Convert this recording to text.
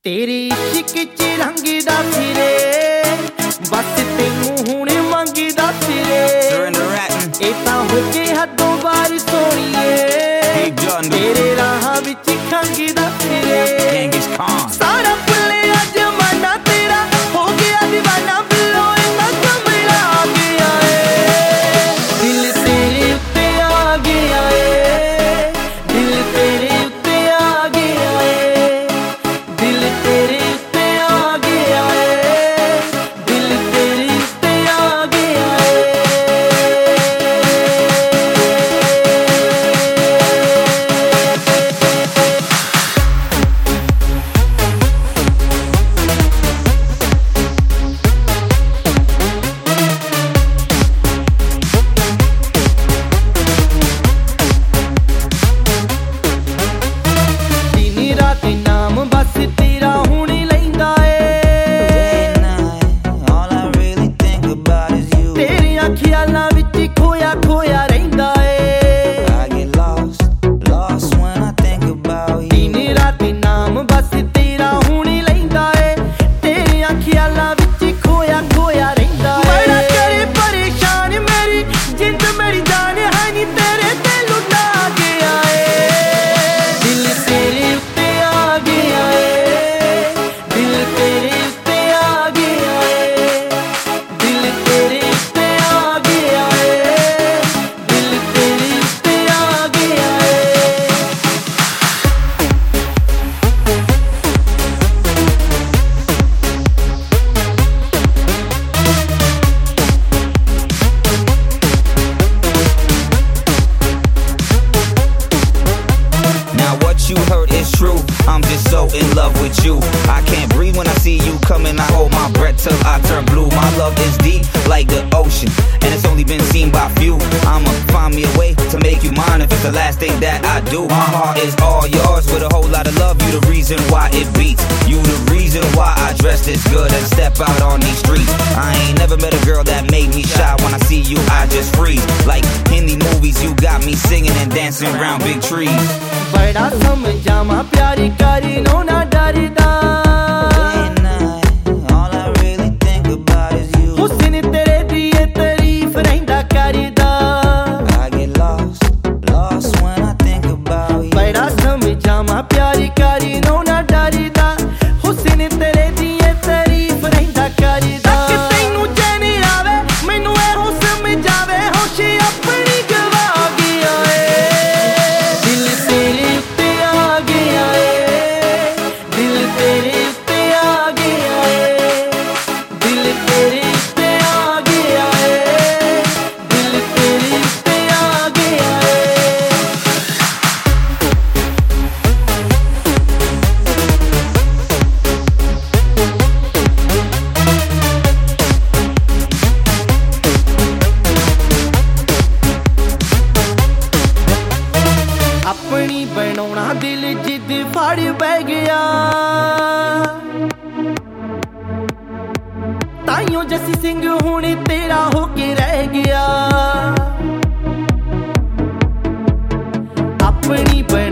तेरी इश्क च रंगदा फिरे बस तैनू हुण मंगदा फिरे ए तां हो के हदों बार सोणीए तेरे राहां विच खंगदा फिरे सारा भुल्लिया जमाना तेरा हो गया दीवाना बिल्लो इन्ना कमला आ गया है दिल तेरे उत्ते आ गया है दिल तेरे उत्ते आ गया है दिल तेरे उत्ते आ गया है दिल तेरे उत्ते आ गया है नाम बस तेरा हुण लैंदा तेरियां ख्यालां विच खोया खोया रहिंदा दिन रात नाम बस तेरा हुण लैंदा तेरियां ख्यालां विच खोया खोया रहिंदा बड़ा करे परेशान मेरी जिंद मेरी जान है नी तेरे ते लुटा गया है दिल तेरे उत्ते आ गया है दिल तेरे उत्ते आ गया है दिल तेरे उत्ते आ गया है दिल तेरे उत्ते आ गया है Now what you heard is true. I'm just so in love with you. I can't breathe when I see you coming. I hold my breath till I turn blue. My love is deep like the ocean, and it's only been seen by few. I'ma find me a way to make you mine if it's the last thing that I do. My heart is all yours with a whole lot of love. You the reason why it beats. You the reason why I dress this good and step out on these streets. I ain't never met a girl that made me shy. When I see you, I just freeze. Like in the movies, you got me singing and dancing around big trees. बड़ा समझावा प्यारी करी no ना डरदा हुस्न तेरे दी तारीफ रहिंदा करदा बड़ा समझावा प्यारी करी नो ना डरदा हुस्न तेरे दी तारीफ रहिंदा करदा तैनू चैन आवे मैनू एहो समझावे होश अपनी गवा गया है दिल तेरे उत्ते आ गया है दिल तेरे उत्ते आ गया है दिल तेरे उत्ते आ गया है दिल तेरे उत्ते आ गया है अपनी बनाउणा दिल जिद फड़ पै गया ताइयों जसी सिंह हुण तेरा होके रह गया अपनी